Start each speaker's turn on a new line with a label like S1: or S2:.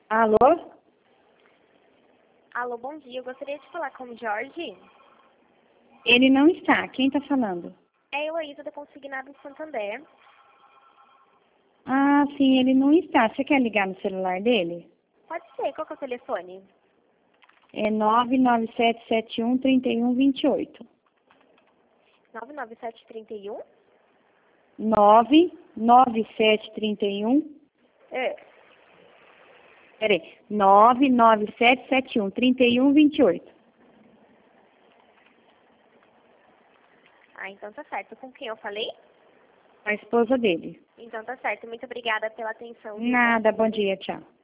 S1: Alô?
S2: Alô, bom dia. Eu gostaria de falar com o Jorge.
S1: Ele não está. Quem está falando?
S2: É a Heloísa da Consignado Santander.
S1: Ah, sim, ele não está. Você quer ligar no celular dele?
S2: Pode ser. Qual que é o telefone?
S1: É 99771-3128.
S2: 99731?
S1: 99731.
S2: É.
S1: Peraí. 99771-3128.
S2: Ah, então tá certo. Com quem eu falei?
S1: A esposa dele.
S2: Então tá certo. Muito obrigada pela atenção. Viu?
S1: Nada, bom dia, tchau.